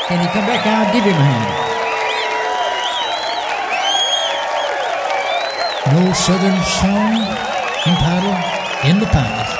Can you come back out? Give him a hand. An old Southern song entitled In the Pines.